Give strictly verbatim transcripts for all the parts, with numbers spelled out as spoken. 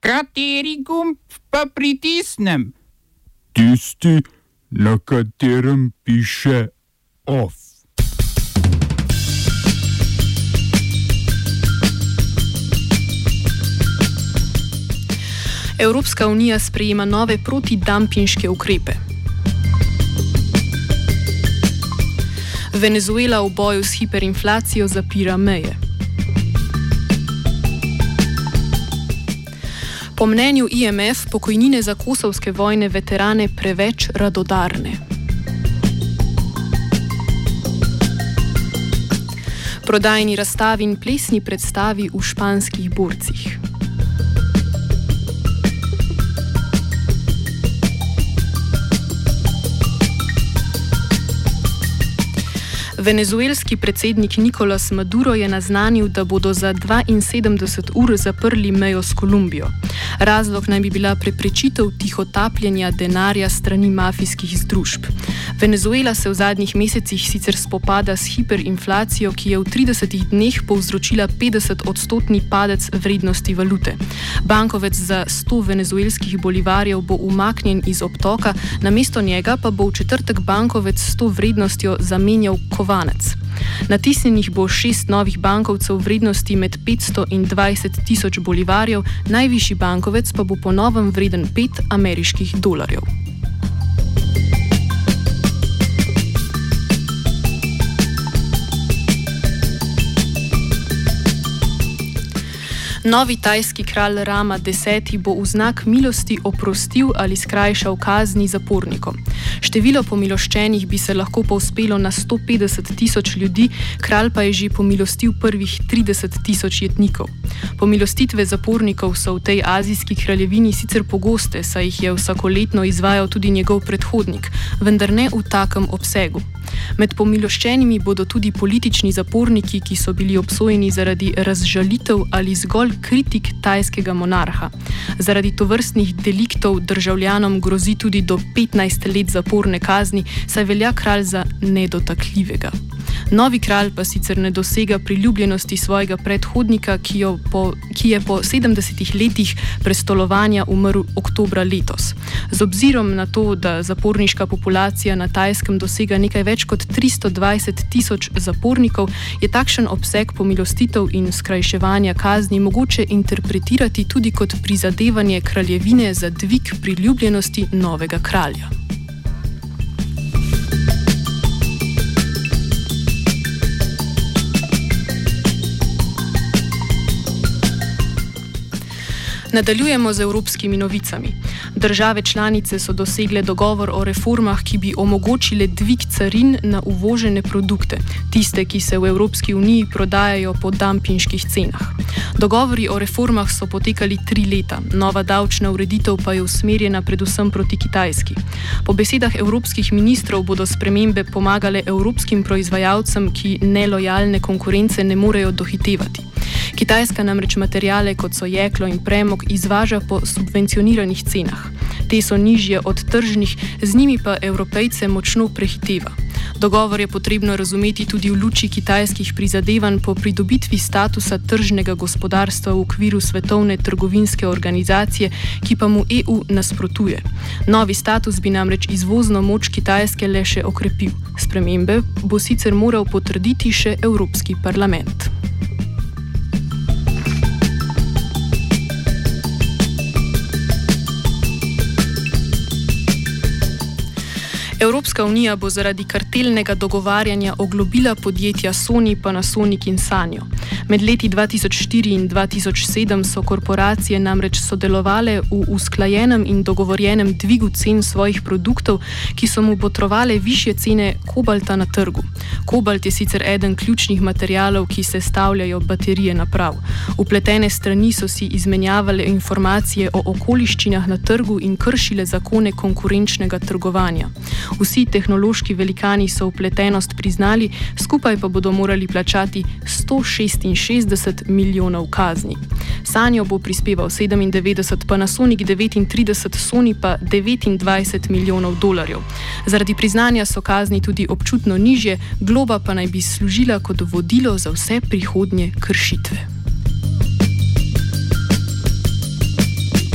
Kateri gumb pa pritisnem? Tisti, na katerem piše OF. Evropska unija sprejema nove protidampinške ukrepe. Venezuela v boju s hiperinflacijo zapira meje. Po mnenju I M F pokojnine za kosovske vojne veterane preveč radodarne. Prodajni razstavi in plesni predstavi v španskih borcih. Venezuelski predsednik Nicolás Maduro je naznanil, da bodo za dvainsedemdeset ur zaprli mejo s Kolumbijo. Razlog naj bi bila preprečitev tihotapljenja denarja strani mafijskih združb. Venezuela se v zadnjih mesecih sicer spopada s hiperinflacijo, ki je v tridesetih dneh povzročila petdesetodstotni padec vrednosti valute. Bankovec za sto venezuelskih bolivarjev bo umaknjen iz obtoka, namesto njega pa bo v četrtek bankovec s to vrednostjo zamenjal kovanec. Natisnjenih bo šest novih bankovcev vrednosti med petsto in dvajset tisoč bolivarjev, najvišji bankovec pa bo po novem vreden pet ameriških dolarjev. Novi tajski kralj Rama deseti bo v znak milosti oprostil ali skrajšal kazni zapornikom. Število pomiloščenih bi se lahko povzpelo na sto petdeset tisoč ljudi, kralj pa je že pomilostil prvih trideset tisoč jetnikov. Pomilostitve zapornikov so v tej azijski kraljevini sicer pogoste, saj jih je vsakoletno izvajal tudi njegov predhodnik, vendar ne v takem obsegu. Med pomiloščenimi bodo tudi politični zaporniki, ki so bili obsojeni zaradi razžalitev ali zgolj kritik tajskega monarha. Zaradi tovrstnih deliktov državljanom grozi tudi do petnajst let zaporne kazni, saj velja kralj za nedotakljivega. Novi kralj pa sicer ne dosega priljubljenosti svojega predhodnika, ki, jo po, ki je po sedemdesetih letih prestolovanja umrl oktobra letos. Z obzirom na to, da zaporniška populacija na Tajskem dosega nekaj več kot tristo dvajset tisoč zapornikov, je takšen obseg pomilostitev in skrajševanja kazni mogoče interpretirati tudi kot prizadevanje kraljevine za dvig priljubljenosti novega kralja. Nadaljujemo z evropskimi novicami. Države članice so dosegle dogovor o reformah, ki bi omogočile dvig carin na uvožene produkte, tiste, ki se v Evropski uniji prodajajo po dampinških cenah. Dogovori o reformah so potekali tri leta, nova davčna ureditev pa je usmerjena predvsem proti Kitajski. Po besedah evropskih ministrov bodo spremembe pomagale evropskim proizvajalcem, ki nelojalne konkurence ne morejo dohitevati. Kitajska namreč materijale, kot so jeklo in premog, izvaža po subvencioniranih cenah. Te so nižje od tržnih, z njimi pa Evropejce močno prehiteva. Dogovor je potrebno razumeti tudi v luči kitajskih prizadevanj po pridobitvi statusa tržnega gospodarstva v okviru Svetovne trgovinske organizacije, ki pa mu E U nasprotuje. Novi status bi namreč izvozno moč Kitajske le še okrepil. Spremembe bo sicer moral potrditi še Evropski parlament. Evropska unija bo zaradi kartelnega dogovarjanja oglobila podjetja Sony, Panasonic in Sanyo. Med leti dva tisoč štiri in dva tisoč sedem so korporacije namreč sodelovale v usklajenem in dogovorjenem dvigu cen svojih produktov, ki so mu botrovale višje cene kobalta na trgu. Kobalt je sicer eden ključnih materialov, ki sestavljajo baterije naprav. Vpletene strani so si izmenjavale informacije o okoliščinah na trgu in kršile zakone konkurenčnega trgovanja. Vsi tehnološki velikani so vpletenost priznali, skupaj pa bodo morali plačati sto šestinšestdeset milijonov kazni. Sanyo bo prispeval sedemindevetdeset, Panasonic devetintrideset, Sony pa devetindvajset milijonov dolarjev. Zaradi priznanja so kazni tudi občutno nižje, globa pa naj bi služila kot vodilo za vse prihodnje kršitve.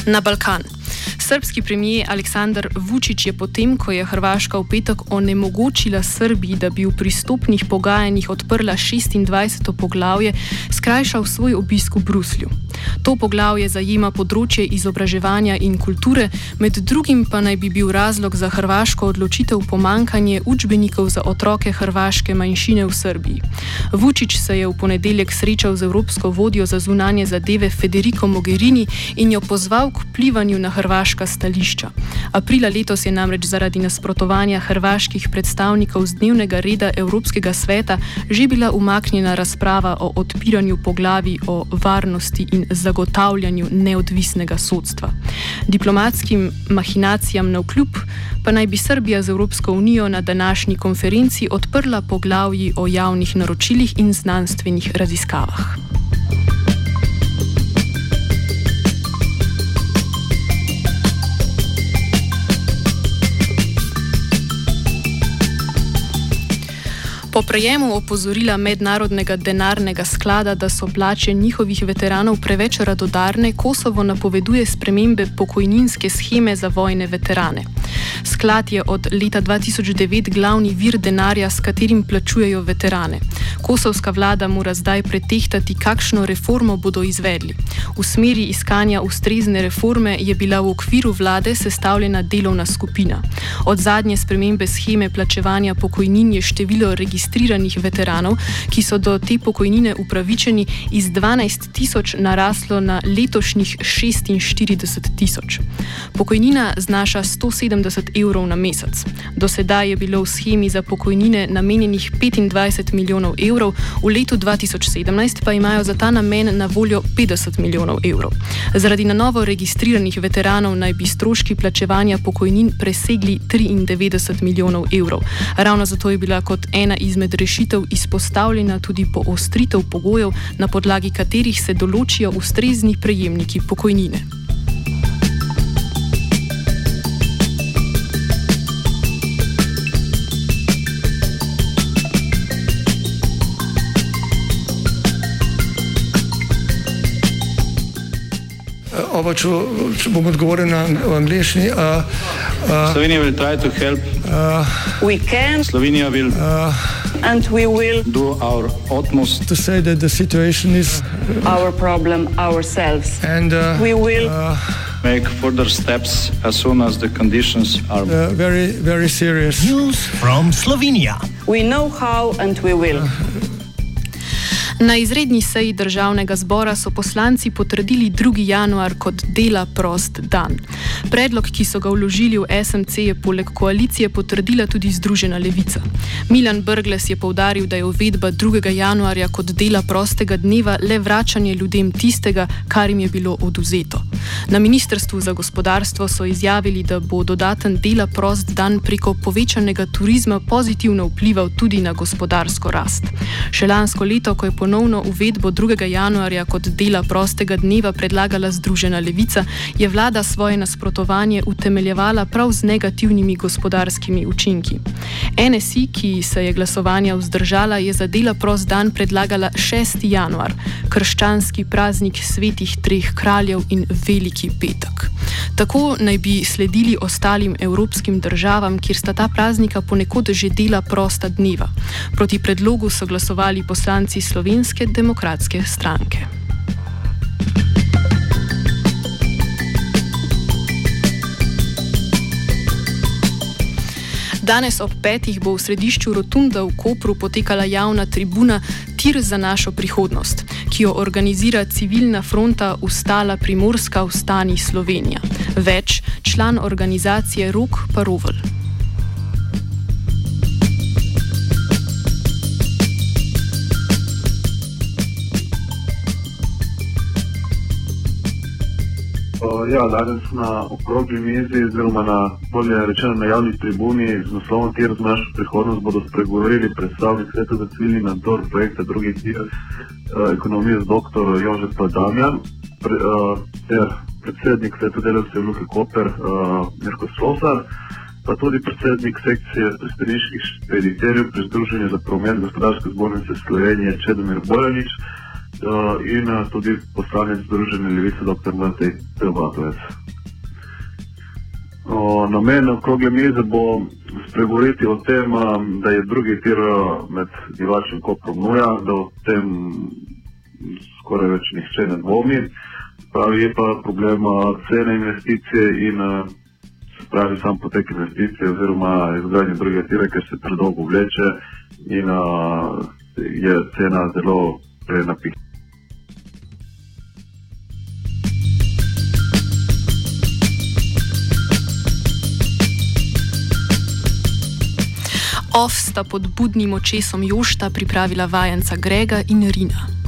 Na Balkan. Srbski premijer Aleksandar Vučić je potem, ko je Hrvaška v petek onemogočila Srbiji, da bi v pristopnih pogajanjih odprla šestindvajseto poglavje, skrajšal svoj obisk v Bruslju. To poglavje zajema področje izobraževanja in kulture, med drugim pa naj bi bil razlog za hrvaško odločitev pomanjkanje učbenikov za otroke hrvaške manjšine v Srbiji. Vučić se je v ponedeljek srečal z evropsko vodjo za zunanje zadeve Federico Mogherini in jo pozval k vplivanju na hrvaška stališča. Aprila letos je namreč zaradi nasprotovanja hrvaških predstavnikov z dnevnega reda Evropskega sveta že bila umaknjena razprava o odpiranju poglavij o varnosti in zagotavljanju neodvisnega sodstva. Diplomatskim mahinacijam navkljub pa naj bi Srbija z Evropsko unijo na današnji konferenci odprla poglavji o javnih naročilih in znanstvenih raziskavah. Po prejemu opozorila Mednarodnega denarnega sklada, da so plače njihovih veteranov preveč radodarne, Kosovo napoveduje spremembe pokojninske sheme za vojne veterane. Sklad je od leta dva tisoč devet glavni vir denarja, s katerim plačujejo veterane. Kosovska vlada mora zdaj pretehtati, kakšno reformo bodo izvedli. V smeri iskanja ustrezne reforme je bila v okviru vlade sestavljena delovna skupina. Od zadnje spremembe sheme plačevanja pokojnin je število registriranih veteranov, ki so do te pokojnine upravičeni, iz dvanajst tisoč naraslo na letošnjih šestinštirideset tisoč. Pokojnina znaša sto sedemdeset evrov na mesec. Do sedaj je bilo v shemi za pokojnine namenjenih petindvajset milijonov evrov, v letu dva tisoč sedemnajst pa imajo za ta namen na voljo petdeset milijonov evrov. Zaradi na novo registriranih veteranov naj bi stroški plačevanja pokojnin presegli triindevetdeset milijonov evrov. Ravno zato je bila kot ena izmed rešitev izpostavljena tudi poostritev pogojev, na podlagi katerih se določijo ustrezni prejemniki pokojnine. Oba, če, če bom odgovoril na angliški. Uh, uh, Slovenija will try to help. Uh, we can. Slovenija will. Uh, and we will do our utmost to say that the situation is our problem ourselves. And uh, we will uh, make further steps as soon as the conditions are uh, very, very serious. News from Slovenia. We know how and we will. Uh, Na izredni seji državnega zbora so poslanci potrdili drugi januar kot dela prost dan. Predlog, ki so ga vložili v es em ce, je poleg koalicije potrdila tudi Združena levica. Milan Brglez je poudaril, da je uvedba drugega januarja kot dela prostega dneva le vračanje ljudem tistega, kar jim je bilo odvzeto. Na Ministrstvu za gospodarstvo so izjavili, da bo dodaten dela prost dan preko povečanega turizma pozitivno vplival tudi na gospodarsko rast. Še lansko leto, ko je ponovno uvedbo drugega januarja kot dela prostega dneva predlagala Združena levica, je vlada svoje nasprotovanje utemeljevala prav z negativnimi gospodarskimi učinki. en es i, ki se je glasovanja vzdržala, je za dela prost dan predlagala šesti januar, krščanski praznik svetih treh kraljev in veliki petek. Tako naj bi sledili ostalim evropskim državam, kjer sta ta praznika ponekod že dela prosta dneva. Proti predlogu so glasovali poslanci Slovenske demokratske stranke. Danes ob petih bo v središču Rotunda v Kopru potekala javna tribuna Tir za našo prihodnost, ki jo organizira civilna fronta Vstala Primorska, Vstani Slovenija. Več član organizacije Rok Parovel. Ja, danes na okrogli mizi, oziroma na bolje rečeno na javni tribuni z naslovom Tir za našo prihodnost bodo spregovorili predstavnik Sveta za civilni nadzor projekta Drugi tir eh, ekonomije z doktor Jožef Damjan pre, eh, ter predsednik Sveta delavcev Luke Koper eh, Mirko Slosar, pa tudi predsednik sekcije pristaniških špediterjev pri Združenju za promet Gospodarske zbornice Slovenije Čedomir Bojanič in tudi poslanec Združene levice dr. Matej Vatovec. Namen okrogle mize bo spregovoriti o tem, da je drugi tir med Divačo in Koprom nuja, da o tem skoraj več nihče ne dvomi. Pravi je pa problem cene investicije in se pravi sam potek investicije oziroma izgradnje drugega tira, ker se predolgo vleče in je cena zelo prenapihnjena. Off sta pod budnim očesom Jošta pripravila vajenca Grega in Rina.